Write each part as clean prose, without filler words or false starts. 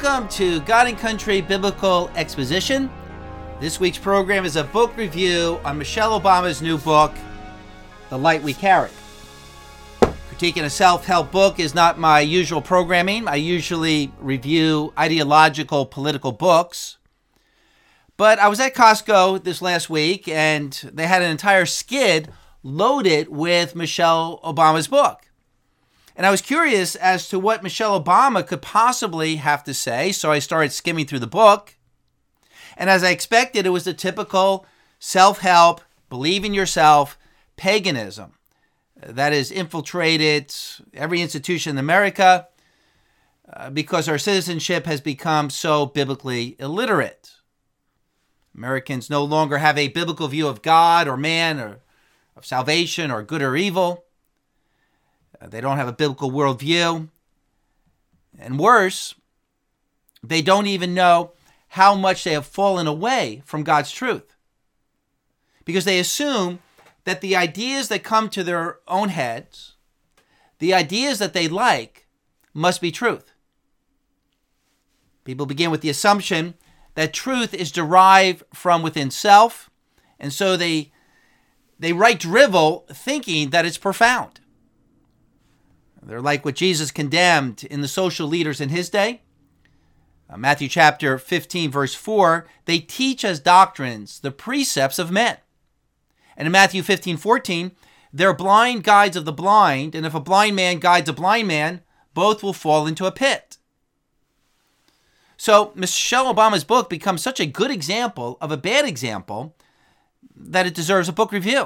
Welcome to God and Country Biblical Exposition. This week's program is a book review on Michelle Obama's new book, The Light We Carry. Critiquing a self-help book is not my usual programming. I usually review ideological political books. But I was at Costco this last week, and they had an entire skid loaded with Michelle Obama's book. And I was curious as to what Michelle Obama could possibly have to say, so I started skimming through the book. And as I expected, it was the typical self-help, believe in yourself, paganism that has infiltrated every institution in America because our citizenship has become so biblically illiterate. Americans no longer have a biblical view of God or man or of salvation or good or evil. They don't have a biblical worldview. And worse, they don't even know how much they have fallen away from God's truth. Because they assume that the ideas that come to their own heads, the ideas that they like, must be truth. People begin with the assumption that truth is derived from within self, and so they write drivel thinking that it's profound. They're like what Jesus condemned in the social leaders in his day. Matthew chapter 15, verse 4, they teach as doctrines the precepts of men. And in Matthew 15, 14, they're blind guides of the blind, and if a blind man guides a blind man, both will fall into a pit. So Michelle Obama's book becomes such a good example of a bad example that it deserves a book review.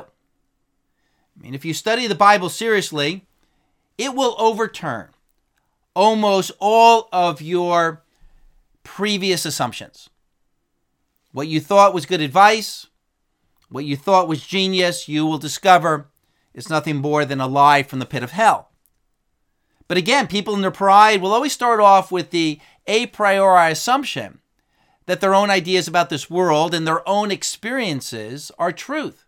I mean, if you study the Bible seriously, it will overturn almost all of your previous assumptions. What you thought was good advice, what you thought was genius, you will discover is nothing more than a lie from the pit of hell. But again, people in their pride will always start off with the a priori assumption that their own ideas about this world and their own experiences are truth.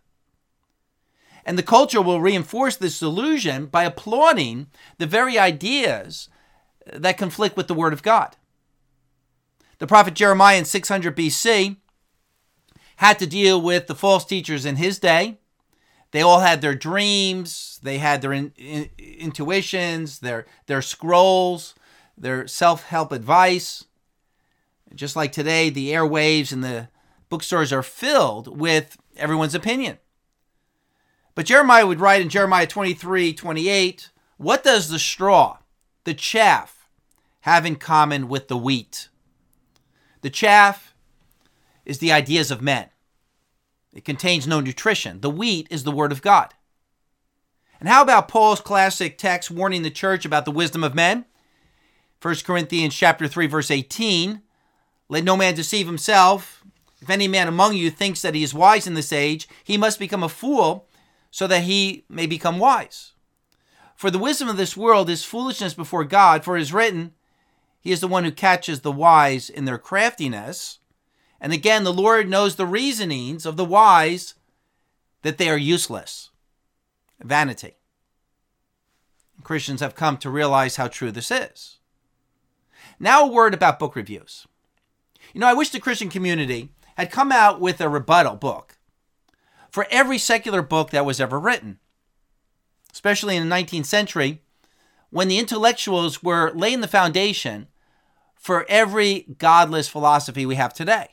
And the culture will reinforce this delusion by applauding the very ideas that conflict with the Word of God. The prophet Jeremiah in 600 BC had to deal with the false teachers in his day. They all had their dreams, they had their intuitions, their scrolls, their self-help advice. Just like today, the airwaves and the bookstores are filled with everyone's opinion. But Jeremiah would write in Jeremiah 23:28, what does the straw, the chaff, have in common with the wheat? The chaff is the ideas of men. It contains no nutrition. The wheat is the word of God. And how about Paul's classic text warning the church about the wisdom of men? 1 Corinthians chapter 3, verse 18, let no man deceive himself. If any man among you thinks that he is wise in this age, he must become a fool, so that he may become wise. For the wisdom of this world is foolishness before God, for it is written, he is the one who catches the wise in their craftiness. And again, the Lord knows the reasonings of the wise, that they are useless. Vanity. Christians have come to realize how true this is. Now a word about book reviews. I wish the Christian community had come out with a rebuttal book for every secular book that was ever written, especially in the 19th century, when the intellectuals were laying the foundation for every godless philosophy we have today.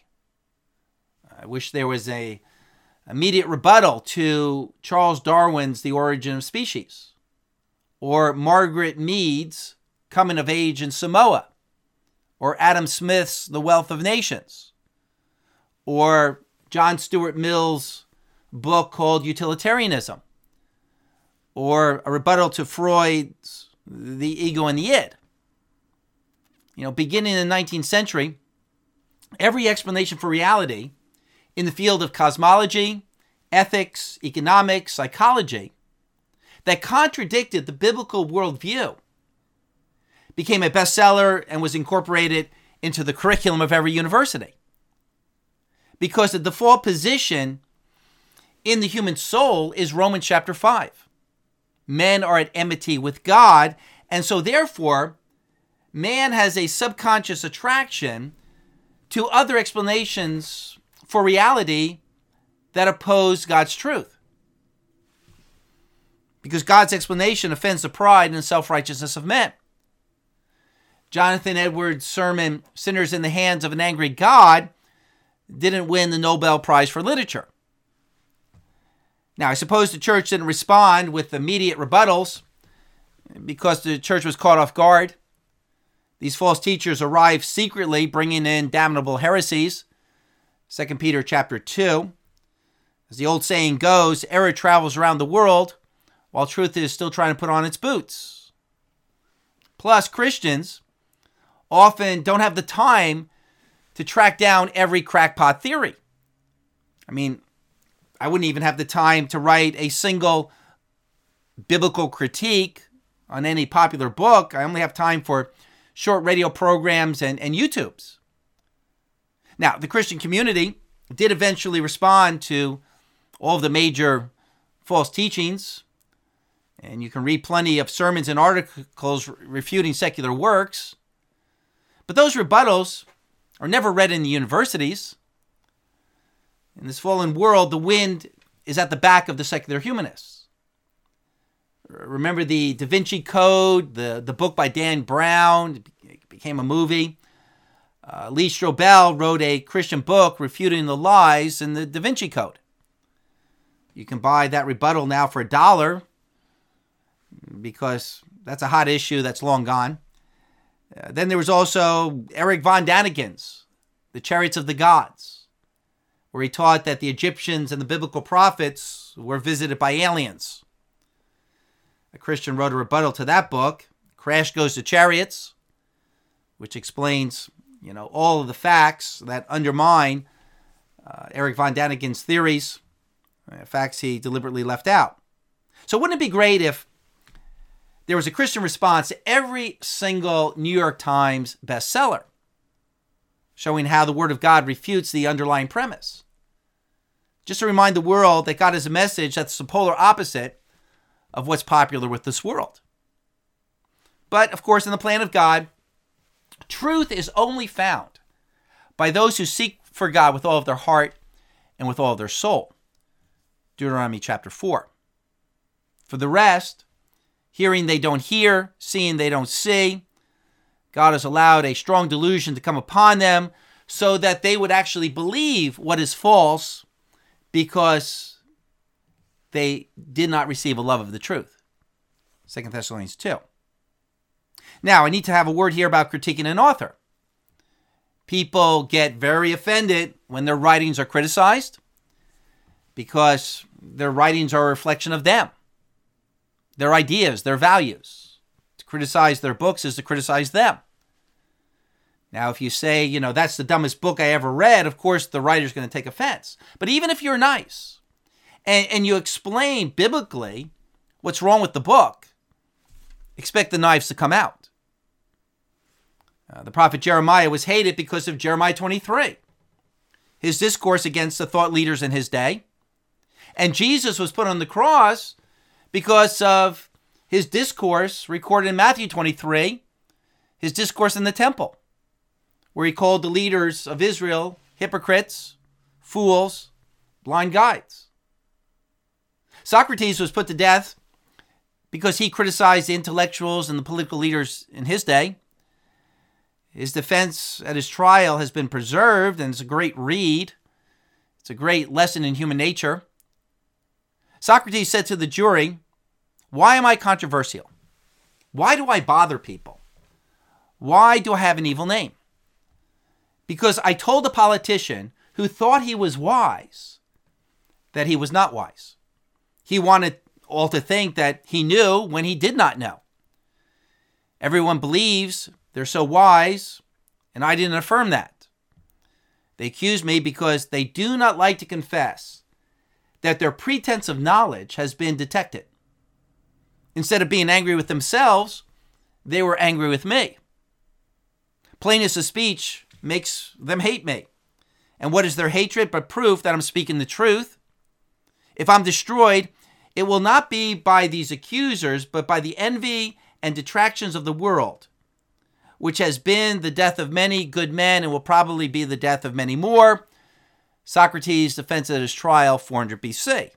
I wish there was an immediate rebuttal to Charles Darwin's The Origin of Species, or Margaret Mead's Coming of Age in Samoa, or Adam Smith's The Wealth of Nations, or John Stuart Mill's book called Utilitarianism, or a rebuttal to Freud's The Ego and the Id. Beginning in the 19th century, every explanation for reality in the field of cosmology, ethics, economics, psychology that contradicted the biblical worldview became a bestseller and was incorporated into the curriculum of every university. Because the default position in the human soul is Romans chapter 5. Men are at enmity with God, and so therefore, man has a subconscious attraction to other explanations for reality that oppose God's truth. Because God's explanation offends the pride and self-righteousness of men. Jonathan Edwards' sermon, Sinners in the Hands of an Angry God, didn't win the Nobel Prize for Literature. Now, I suppose the church didn't respond with immediate rebuttals because the church was caught off guard. These false teachers arrived secretly, bringing in damnable heresies. 2 Peter chapter 2. As the old saying goes, error travels around the world while truth is still trying to put on its boots. Plus, Christians often don't have the time to track down every crackpot theory. I mean, I wouldn't even have the time to write a single biblical critique on any popular book. I only have time for short radio programs and YouTubes. Now, the Christian community did eventually respond to all of the major false teachings, and you can read plenty of sermons and articles refuting secular works. But those rebuttals are never read in the universities. In this fallen world, the wind is at the back of the secular humanists. Remember the Da Vinci Code, the book by Dan Brown, it became a movie. Lee Strobel wrote a Christian book refuting the lies in the Da Vinci Code. You can buy that rebuttal now for $1 because that's a hot issue that's long gone. Then there was also Eric von Daniken's The Chariots of the Gods, where he taught that the Egyptians and the biblical prophets were visited by aliens. A Christian wrote a rebuttal to that book, Crash Goes to Chariots, which explains, all of the facts that undermine Eric von Daniken's theories, facts he deliberately left out. So wouldn't it be great if there was a Christian response to every single New York Times bestseller, showing how the Word of God refutes the underlying premise? Just to remind the world that God has a message that's the polar opposite of what's popular with this world. But, of course, in the plan of God, truth is only found by those who seek for God with all of their heart and with all of their soul. Deuteronomy chapter 4. For the rest, hearing they don't hear, seeing they don't see, God has allowed a strong delusion to come upon them so that they would actually believe what is false because they did not receive a love of the truth. 2 Thessalonians 2. Now, I need to have a word here about critiquing an author. People get very offended when their writings are criticized because their writings are a reflection of them, their ideas, their values. To criticize their books is to criticize them. Now, if you say, that's the dumbest book I ever read, of course, the writer's going to take offense. But even if you're nice and you explain biblically what's wrong with the book, expect the knives to come out. The prophet Jeremiah was hated because of Jeremiah 23, his discourse against the thought leaders in his day. And Jesus was put on the cross because of his discourse recorded in Matthew 23, his discourse in the temple, where he called the leaders of Israel hypocrites, fools, blind guides. Socrates was put to death because he criticized the intellectuals and the political leaders in his day. His defense at his trial has been preserved, and it's a great read. It's a great lesson in human nature. Socrates said to the jury, "Why am I controversial? Why do I bother people? Why do I have an evil name? Because I told a politician who thought he was wise that he was not wise. He wanted all to think that he knew when he did not know. Everyone believes they're so wise, and I didn't affirm that. They accuse me because they do not like to confess that their pretense of knowledge has been detected. Instead of being angry with themselves, they were angry with me. Plainness of speech makes them hate me. And what is their hatred but proof that I'm speaking the truth? If I'm destroyed, it will not be by these accusers, but by the envy and detractions of the world, which has been the death of many good men and will probably be the death of many more. Socrates' defense at his trial, 400 BC.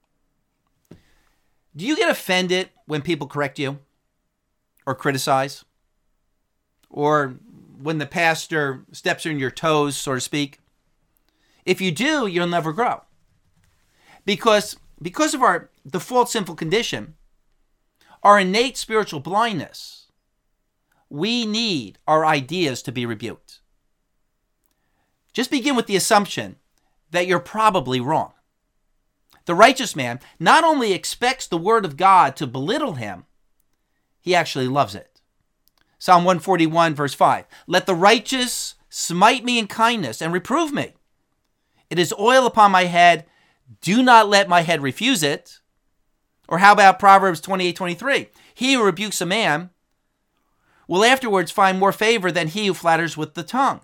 Do you get offended when people correct you or criticize? Or when the pastor steps on your toes, so to speak? If you do, you'll never grow. Because of our default sinful condition, our innate spiritual blindness, we need our ideas to be rebuked. Just begin with the assumption that you're probably wrong. The righteous man not only expects the word of God to belittle him, he actually loves it. Psalm 141, verse 5. Let the righteous smite me in kindness and reprove me. It is oil upon my head. Do not let my head refuse it. Or how about Proverbs 28:23? He who rebukes a man will afterwards find more favor than he who flatters with the tongue.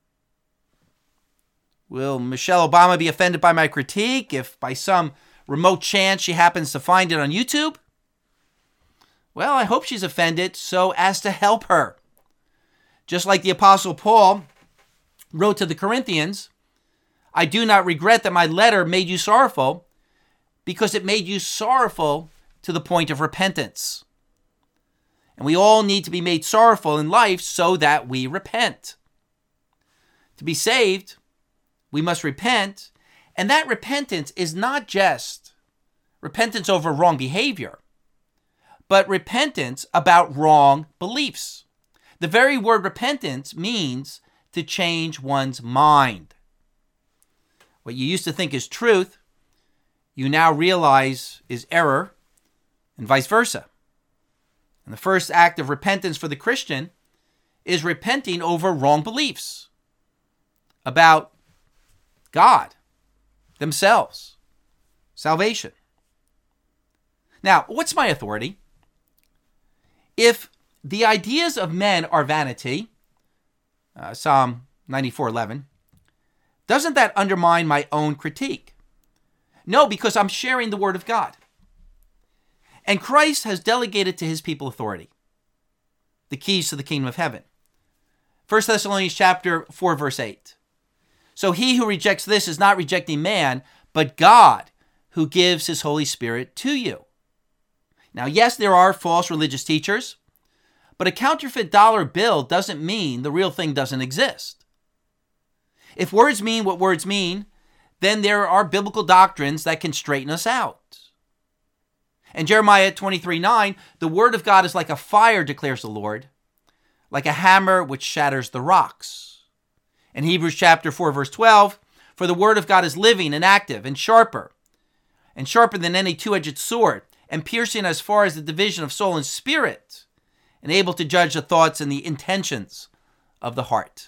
Will Michelle Obama be offended by my critique if by some remote chance she happens to find it on YouTube? Well, I hope she's offended so as to help her. Just like the Apostle Paul wrote to the Corinthians, I do not regret that my letter made you sorrowful, because it made you sorrowful to the point of repentance. And we all need to be made sorrowful in life so that we repent. To be saved, we must repent, and that repentance is not just repentance over wrong behavior, but repentance about wrong beliefs. The very word repentance means to change one's mind. What you used to think is truth, you now realize is error, and vice versa. And the first act of repentance for the Christian is repenting over wrong beliefs about God, themselves, salvation. Now, what's my authority? If the ideas of men are vanity, Psalm 94:11, doesn't that undermine my own critique? No, because I'm sharing the word of God. And Christ has delegated to his people authority, the keys to the kingdom of heaven. 1 Thessalonians chapter 4, verse 8. So he who rejects this is not rejecting man, but God, who gives his Holy Spirit to you. Now, yes, there are false religious teachers, but a counterfeit dollar bill doesn't mean the real thing doesn't exist. If words mean what words mean, then there are biblical doctrines that can straighten us out. In Jeremiah 23:9, the word of God is like a fire, declares the Lord, like a hammer which shatters the rocks. In Hebrews chapter 4, verse 12, for the word of God is living and active and sharper than any two-edged sword, and piercing as far as the division of soul and spirit, and able to judge the thoughts and the intentions of the heart.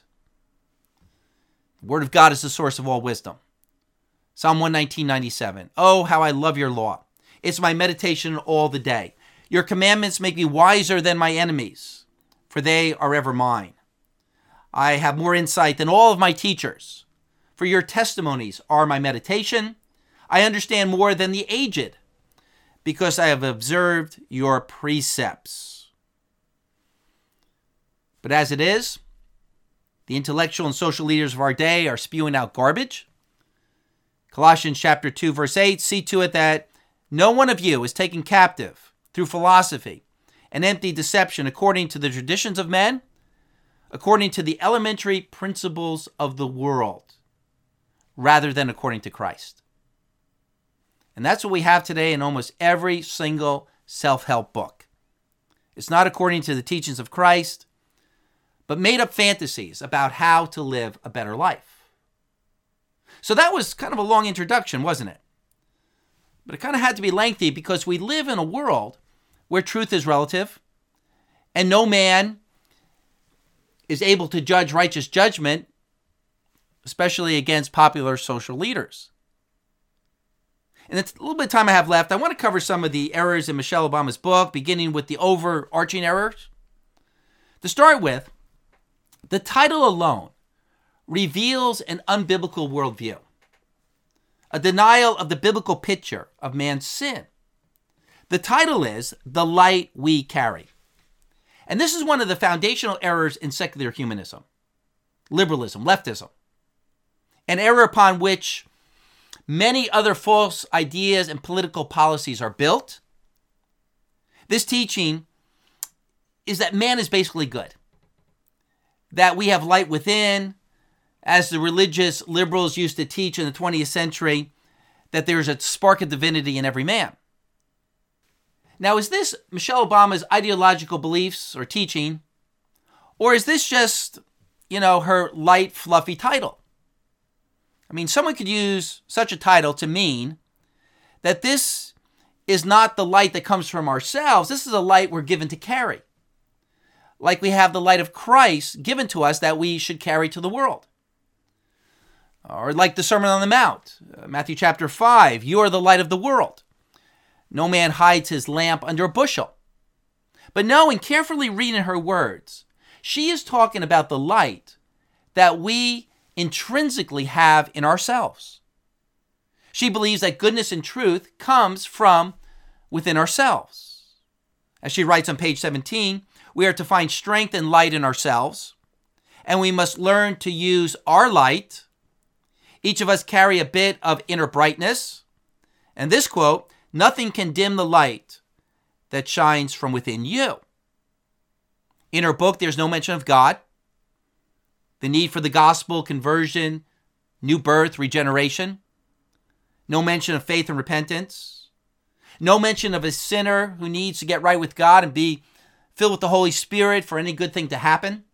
The word of God is the source of all wisdom. Psalm 119:97. Oh, how I love your law. It's my meditation all the day. Your commandments make me wiser than my enemies, for they are ever mine. I have more insight than all of my teachers, for your testimonies are my meditation. I understand more than the aged, because I have observed your precepts. But as it is, the intellectual and social leaders of our day are spewing out garbage. Colossians chapter 2, verse 8, see to it that no one of you is taken captive through philosophy and empty deception according to the traditions of men, according to the elementary principles of the world, rather than according to Christ. And that's what we have today in almost every single self-help book. It's not according to the teachings of Christ, but made up fantasies about how to live a better life. So that was kind of a long introduction, wasn't it? But it kind of had to be lengthy because we live in a world where truth is relative and no man is able to judge righteous judgment, especially against popular social leaders. And it's a little bit of time I have left. I want to cover some of the errors in Michelle Obama's book, beginning with the overarching errors. To start with, the title alone reveals an unbiblical worldview, a denial of the biblical picture of man's sin. The title is The Light We Carry. And this is one of the foundational errors in secular humanism, liberalism, leftism, an error upon which many other false ideas and political policies are built. This teaching is that man is basically good, that we have light within, as the religious liberals used to teach in the 20th century, that there's a spark of divinity in every man. Now, is this Michelle Obama's ideological beliefs or teaching, or is this just, her light, fluffy title? I mean, someone could use such a title to mean that this is not the light that comes from ourselves. This is a light we're given to carry. Like we have the light of Christ given to us that we should carry to the world. Or like the Sermon on the Mount, Matthew chapter 5, you are the light of the world. No man hides his lamp under a bushel. But no, in carefully reading her words, she is talking about the light that we intrinsically have in ourselves. She believes that goodness and truth comes from within ourselves. As she writes on page 17, we are to find strength and light in ourselves, and we must learn to use our light. Each of us carry a bit of inner brightness. And this quote, nothing can dim the light that shines from within you. In her book, there's no mention of God, the need for the gospel, conversion, new birth, regeneration. No mention of faith and repentance. No mention of a sinner who needs to get right with God and be filled with the Holy Spirit for any good thing to happen,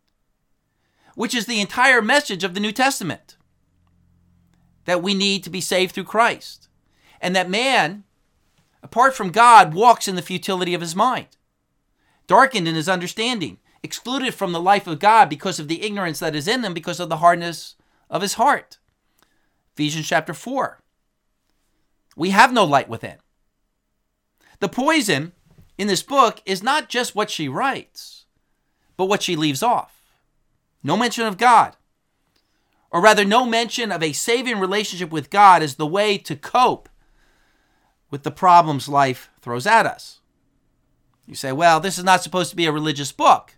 which is the entire message of the New Testament, that we need to be saved through Christ, and that man, apart from God, walks in the futility of his mind, darkened in his understanding, excluded from the life of God because of the ignorance that is in him, because of the hardness of his heart. Ephesians chapter 4. We have no light within. The poison in this book is not just what she writes, but what she leaves off. No mention of God, or rather no mention of a saving relationship with God as the way to cope with the problems life throws at us. You say, well, this is not supposed to be a religious book.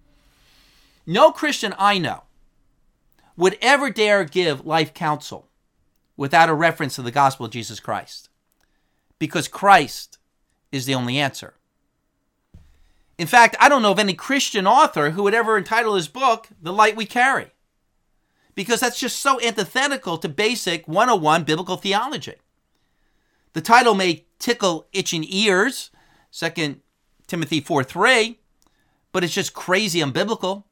No Christian I know would ever dare give life counsel without a reference to the gospel of Jesus Christ, because Christ is the only answer. In fact, I don't know of any Christian author who would ever entitle his book The Light We Carry, because that's just so antithetical to basic 101 biblical theology. The title may tickle itching ears, 2 Timothy 4:3, but it's just crazy unbiblical.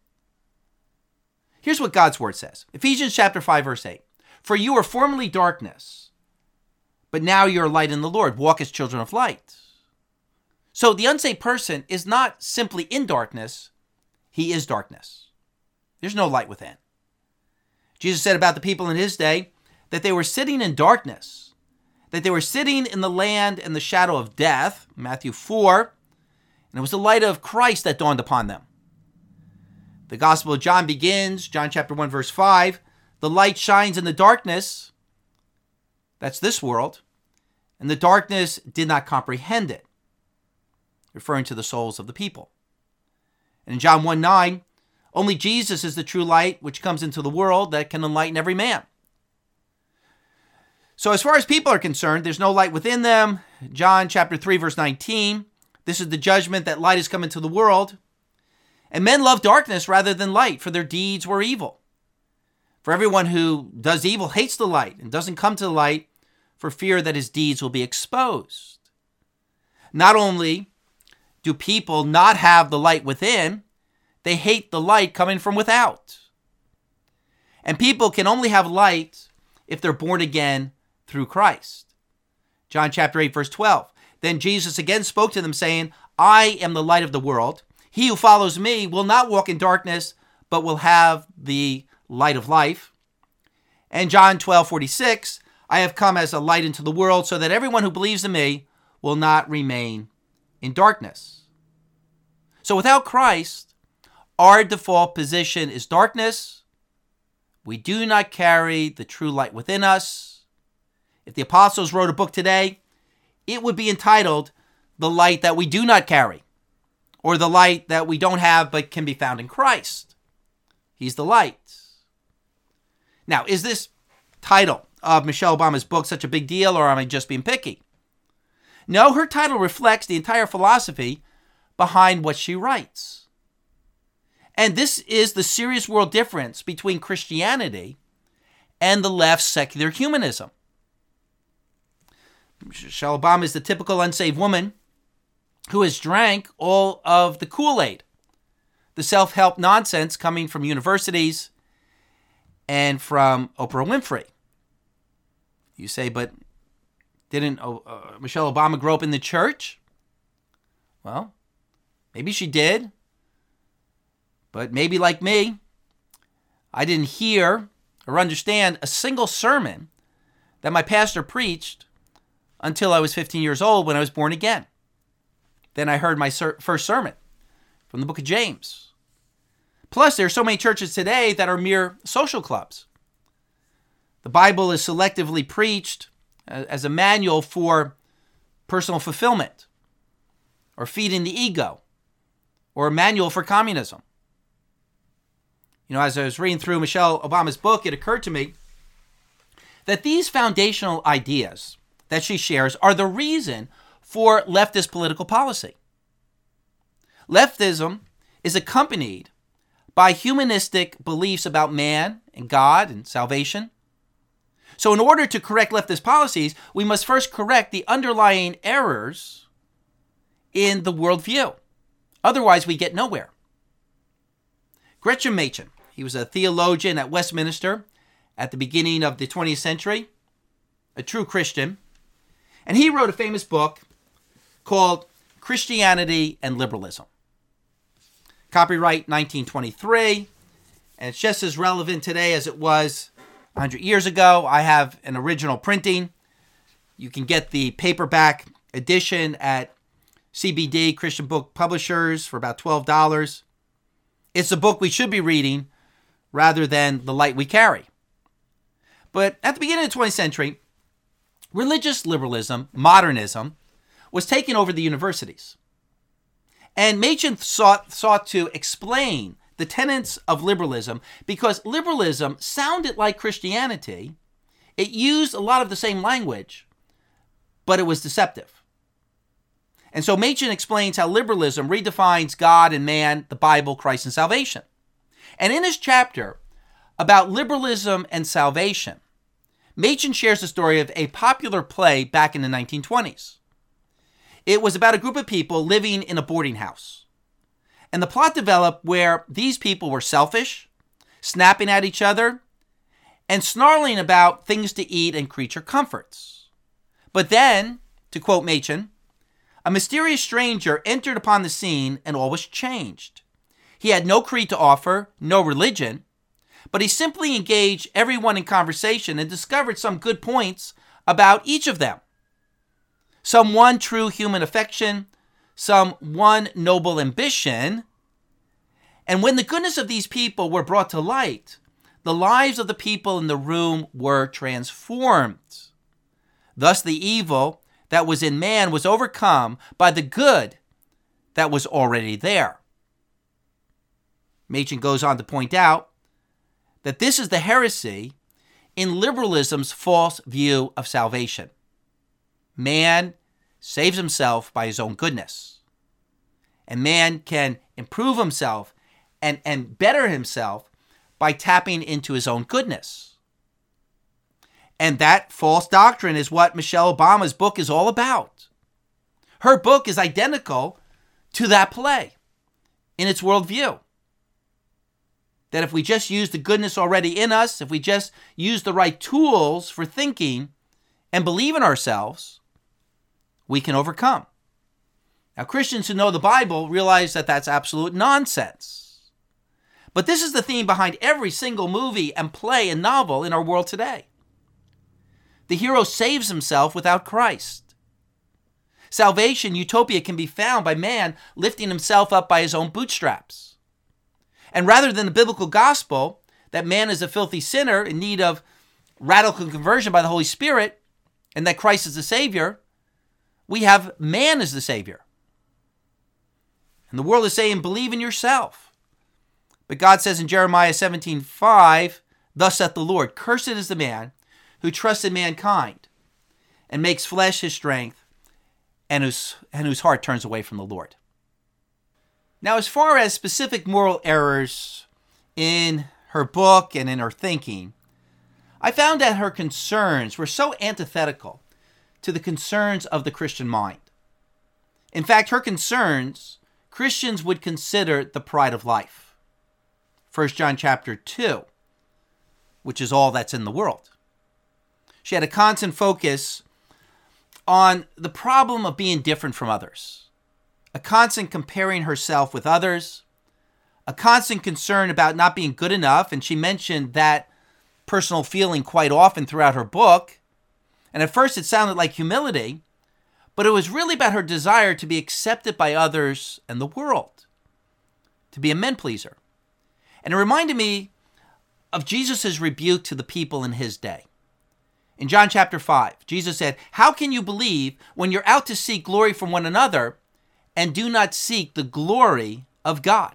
Here's what God's word says. Ephesians chapter 5, verse 8. For you were formerly darkness, but now you are light in the Lord. Walk as children of light. So the unsaved person is not simply in darkness. He is darkness. There's no light within. Jesus said about the people in his day that they were sitting in darkness, that they were sitting in the land and the shadow of death, Matthew 4, and it was the light of Christ that dawned upon them. The Gospel of John begins, John chapter 1, verse 5, the light shines in the darkness, that's this world, and the darkness did not comprehend it, referring to the souls of the people. And in John 1:9, only Jesus is the true light which comes into the world that can enlighten every man. So as far as people are concerned, there's no light within them. John chapter 3, verse 19, this is the judgment that light has come into the world. And men love darkness rather than light, for their deeds were evil. For everyone who does evil hates the light and doesn't come to the light for fear that his deeds will be exposed. Not only do people not have the light within, they hate the light coming from without. And people can only have light if they're born again through Christ. John chapter 8, verse 12. Then Jesus again spoke to them, saying, I am the light of the world. He who follows me will not walk in darkness, but will have the light of life. And John 12:46, I have come as a light into the world, so that everyone who believes in me will not remain in darkness. So without Christ, our default position is darkness. We do not carry the true light within us. If the apostles wrote a book today, it would be entitled The Light That We Do Not Carry, or the light that we don't have but can be found in Christ. He's the light. Now, is this title of Michelle Obama's book such a big deal, or am I just being picky? No, her title reflects the entire philosophy behind what she writes. And this is the serious world difference between Christianity and the left's secular humanism. Michelle Obama is the typical unsaved woman who has drank all of the Kool-Aid, the self-help nonsense coming from universities and from Oprah Winfrey. You say, but didn't Michelle Obama grow up in the church? Well, maybe she did. But maybe like me, I didn't hear or understand a single sermon that my pastor preached until I was 15 years old when I was born again. Then I heard my first sermon from the book of James. Plus, there are so many churches today that are mere social clubs. The Bible is selectively preached as a manual for personal fulfillment, or feeding the ego, or a manual for communism. You know, as I was reading through Michelle Obama's book, it occurred to me that these foundational ideas that she shares are the reason for leftist political policy. Leftism is accompanied by humanistic beliefs about man and God and salvation. So in order to correct leftist policies, we must first correct the underlying errors in the worldview. Otherwise, we get nowhere. Gresham Machen, he was a theologian at Westminster at the beginning of the 20th century, a true Christian, and he wrote a famous book called Christianity and Liberalism. Copyright 1923, and it's just as relevant today as it was 100 years ago. I have an original printing. You can get the paperback edition at CBD, Christian Book Publishers, for about $12. It's a book we should be reading rather than the light we carry. But at the beginning of the 20th century, religious liberalism, modernism, was taking over the universities. And Machen sought to explain the tenets of liberalism because liberalism sounded like Christianity. It used a lot of the same language, but it was deceptive. And so Machen explains how liberalism redefines God and man, the Bible, Christ, and salvation. And in his chapter about liberalism and salvation, Machen shares the story of a popular play back in the 1920s. It was about a group of people living in a boarding house. And the plot developed where these people were selfish, snapping at each other, and snarling about things to eat and creature comforts. But then, to quote Machen, a mysterious stranger entered upon the scene and all was changed. He had no creed to offer, no religion, but he simply engaged everyone in conversation and discovered some good points about each of them. Some one true human affection, some one noble ambition. And when the goodness of these people were brought to light, the lives of the people in the room were transformed. Thus the evil that was in man was overcome by the good that was already there. Machen goes on to point out that this is the heresy in liberalism's false view of salvation. Man saves himself by his own goodness. And man can improve himself and better himself by tapping into his own goodness. And that false doctrine is what Michelle Obama's book is all about. Her book is identical to that play in its worldview. That if we just use the goodness already in us, if we just use the right tools for thinking and believe in ourselves, we can overcome. Now, Christians who know the Bible realize that that's absolute nonsense. But this is the theme behind every single movie and play and novel in our world today. The hero saves himself without Christ. Salvation, utopia, can be found by man lifting himself up by his own bootstraps. And rather than the biblical gospel that man is a filthy sinner in need of radical conversion by the Holy Spirit and that Christ is the Savior, we have man as the Savior. And the world is saying, believe in yourself. But God says in Jeremiah 17:5, thus saith the Lord, cursed is the man who trusts in mankind and makes flesh his strength, and whose heart turns away from the Lord. Now, as far as specific moral errors in her book and in her thinking, I found that her concerns were so antithetical to the concerns of the Christian mind. In fact, her concerns, Christians would consider the pride of life. 1 John chapter 2, which is all that's in the world. She had a constant focus on the problem of being different from others, a constant comparing herself with others, a constant concern about not being good enough, and she mentioned that personal feeling quite often throughout her book. And at first it sounded like humility, but it was really about her desire to be accepted by others and the world, to be a men pleaser. And it reminded me of Jesus' rebuke to the people in his day. In John chapter 5, Jesus said, how can you believe when you're out to seek glory from one another and do not seek the glory of God?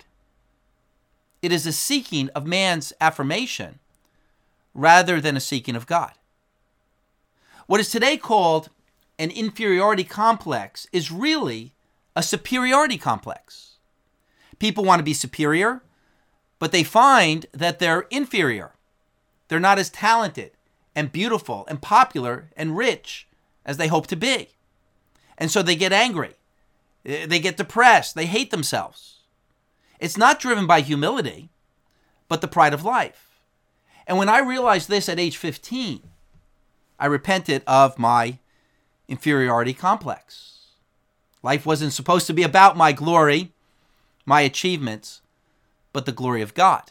It is a seeking of man's affirmation rather than a seeking of God. What is today called an inferiority complex is really a superiority complex. People want to be superior, but they find that they're inferior. They're not as talented and beautiful and popular and rich as they hope to be. And so they get angry. They get depressed. They hate themselves. It's not driven by humility, but the pride of life. And when I realized this at age 15, I repented of my inferiority complex. Life wasn't supposed to be about my glory, my achievements, but the glory of God.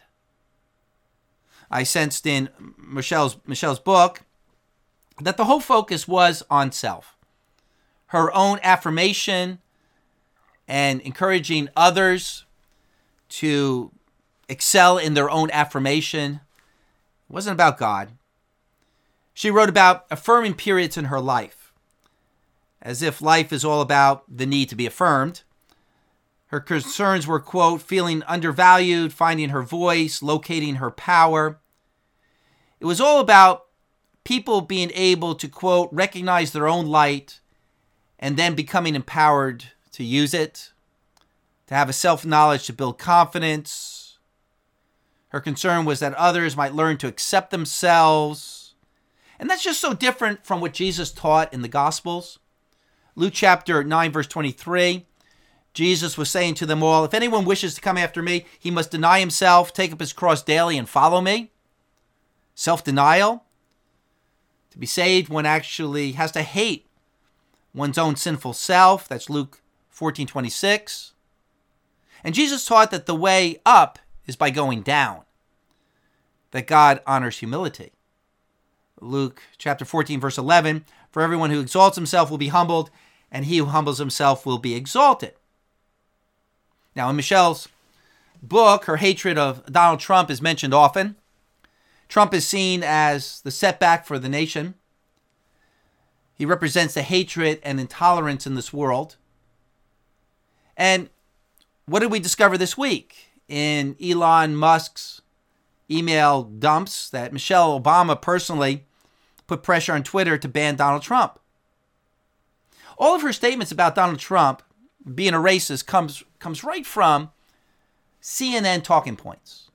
I sensed in Michelle's book that the whole focus was on self. Her own affirmation and encouraging others to excel in their own affirmation. It wasn't about God. She wrote about affirming periods in her life, as if life is all about the need to be affirmed. Her concerns were, quote, feeling undervalued, finding her voice, locating her power. It was all about people being able to, quote, recognize their own light and then becoming empowered to use it, to have a self-knowledge to build confidence. Her concern was that others might learn to accept themselves. And that's just so different from what Jesus taught in the Gospels. Luke chapter 9, verse 23, Jesus was saying to them all, if anyone wishes to come after me, he must deny himself, take up his cross daily, and follow me. Self-denial. To be saved, one actually has to hate one's own sinful self. That's Luke 14:26. And Jesus taught that the way up is by going down, that God honors humility. Luke chapter 14, verse 11, for everyone who exalts himself will be humbled, and he who humbles himself will be exalted. Now, in Michelle's book, her hatred of Donald Trump is mentioned often. Trump is seen as the setback for the nation. He represents the hatred and intolerance in this world. And what did we discover this week in Elon Musk's email dumps that Michelle Obama personally put pressure on Twitter to ban Donald Trump? All of her statements about Donald Trump being a racist comes right from CNN talking points.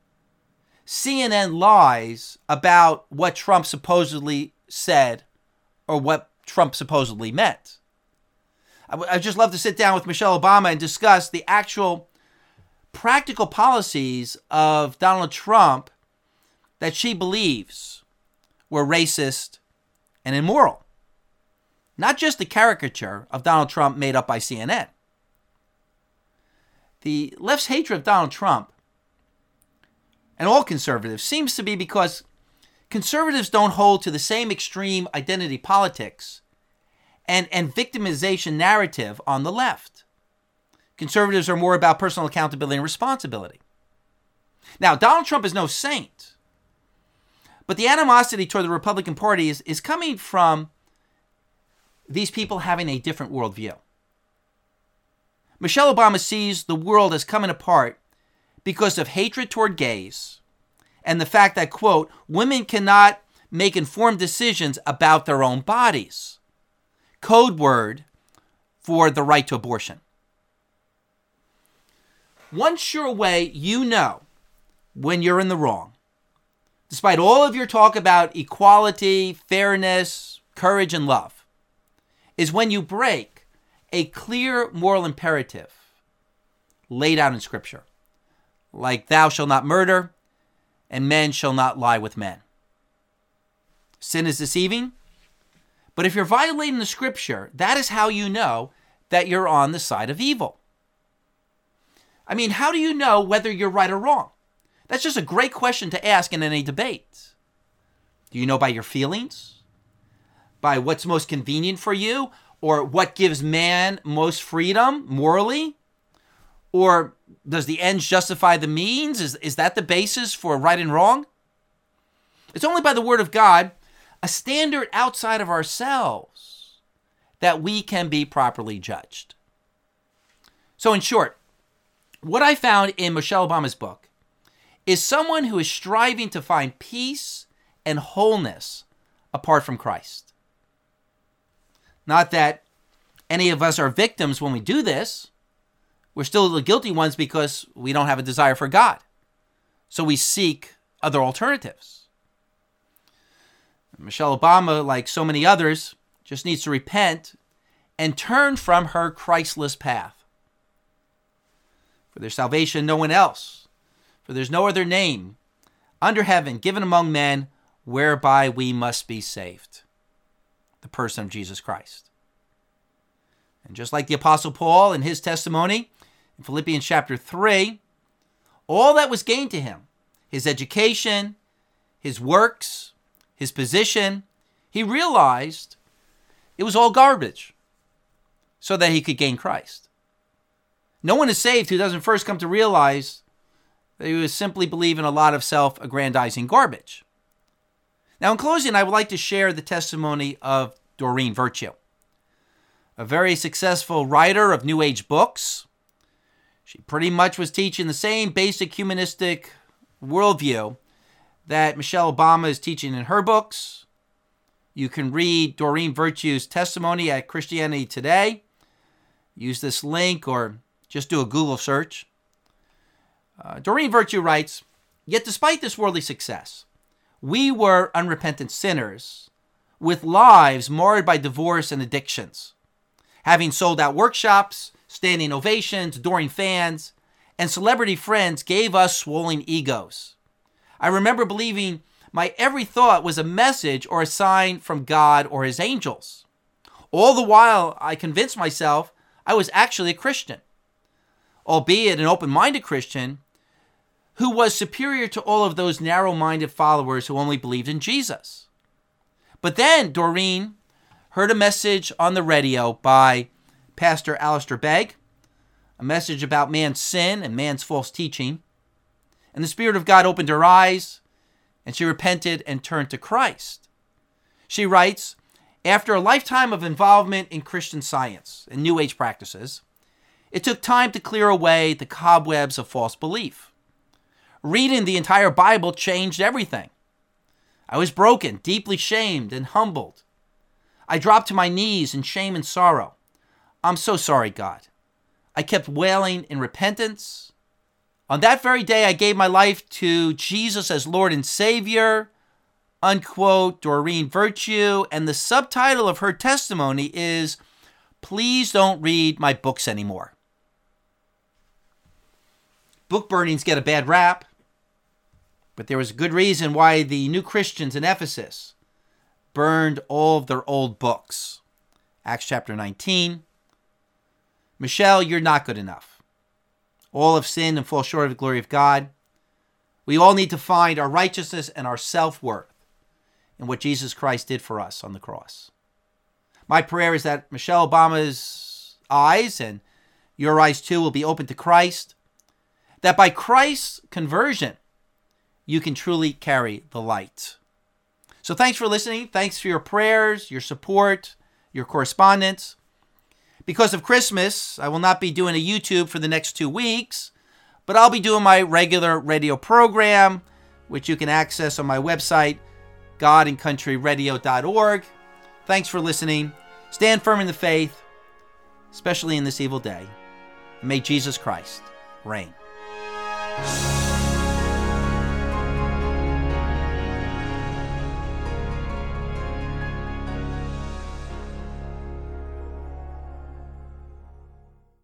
CNN lies about what Trump supposedly said or what Trump supposedly meant. I'd just love to sit down with Michelle Obama and discuss the actual practical policies of Donald Trump that she believes were racist and immoral. Not just the caricature of Donald Trump made up by CNN. The left's hatred of Donald Trump and all conservatives seems to be because conservatives don't hold to the same extreme identity politics and victimization narrative on the left. Conservatives are more about personal accountability and responsibility. Now, Donald Trump is no saint, but the animosity toward the Republican Party is coming from these people having a different worldview. Michelle Obama sees the world as coming apart because of hatred toward gays and the fact that, quote, women cannot make informed decisions about their own bodies. Code word for the right to abortion. One sure way you know when you're in the wrong, despite all of your talk about equality, fairness, courage, and love, is when you break a clear moral imperative laid out in Scripture, like thou shalt not murder and men shall not lie with men. Sin is deceiving, but if you're violating the Scripture, that is how you know that you're on the side of evil. I mean, how do you know whether you're right or wrong? That's just a great question to ask in any debate. Do you know by your feelings? By what's most convenient for you? Or what gives man most freedom morally? Or does the ends justify the means? Is that the basis for right and wrong? It's only by the Word of God, a standard outside of ourselves, that we can be properly judged. So in short, what I found in Michelle Obama's book is someone who is striving to find peace and wholeness apart from Christ. Not that any of us are victims when we do this. We're still the guilty ones because we don't have a desire for God. So we seek other alternatives. Michelle Obama, like so many others, just needs to repent and turn from her Christless path. For their salvation, no one else. For there's no other name under heaven given among men whereby we must be saved. The person of Jesus Christ. And just like the Apostle Paul in his testimony in Philippians chapter 3, all that was gained to him, his education, his works, his position, he realized it was all garbage so that he could gain Christ. No one is saved who doesn't first come to realize that he was simply believing a lot of self-aggrandizing garbage. Now, in closing, I would like to share the testimony of Doreen Virtue, a very successful writer of New Age books. She pretty much was teaching the same basic humanistic worldview that Michelle Obama is teaching in her books. You can read Doreen Virtue's testimony at Christianity Today. Use this link or just do a Google search. Doreen Virtue writes, "Yet despite this worldly success, we were unrepentant sinners with lives marred by divorce and addictions, having sold out workshops, standing ovations, adoring fans, and celebrity friends gave us swollen egos. I remember believing my every thought was a message or a sign from God or his angels. All the while, I convinced myself I was actually a Christian, albeit an open-minded Christian who was superior to all of those narrow-minded followers who only believed in Jesus. But then Doreen heard a message on the radio by Pastor Alistair Begg, a message about man's sin and man's false teaching, and the Spirit of God opened her eyes, and she repented and turned to Christ. She writes, after a lifetime of involvement in Christian Science and New Age practices, it took time to clear away the cobwebs of false belief. Reading the entire Bible changed everything. I was broken, deeply shamed, and humbled. I dropped to my knees in shame and sorrow. I'm so sorry, God. I kept wailing in repentance. On that very day, I gave my life to Jesus as Lord and Savior." Unquote, Doreen Virtue. And the subtitle of her testimony is, "Please don't read my books anymore." Book burnings get a bad rap, but there was a good reason why the new Christians in Ephesus burned all of their old books. Acts chapter 19. Michelle, you're not good enough. All have sinned and fall short of the glory of God. We all need to find our righteousness and our self-worth in what Jesus Christ did for us on the cross. My prayer is that Michelle Obama's eyes and your eyes too will be open to Christ, that by Christ's conversion, you can truly carry the light. So thanks for listening. Thanks for your prayers, your support, your correspondence. Because of Christmas, I will not be doing a YouTube for the next 2 weeks, but I'll be doing my regular radio program, which you can access on my website, godandcountryradio.org. Thanks for listening. Stand firm in the faith, especially in this evil day. And may Jesus Christ reign.